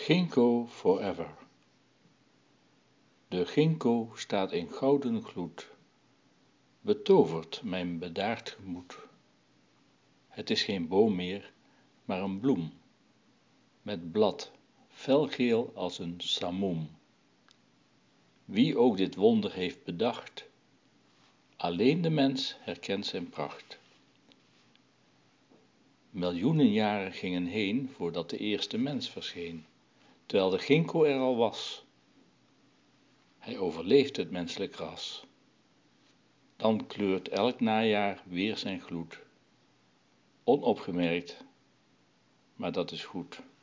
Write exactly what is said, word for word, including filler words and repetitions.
Ginkgo forever. De ginkgo staat in gouden gloed, betovert mijn bedaard gemoed. Het is geen boom meer, maar een bloem, met blad, felgeel als een samoem. Wie ook dit wonder heeft bedacht, alleen de mens herkent zijn pracht. Miljoenen jaren gingen heen voordat de eerste mens verscheen, terwijl de ginkgo er al was. Hij overleeft het menselijk ras. Dan kleurt elk najaar weer zijn gloed. Onopgemerkt, maar dat is goed.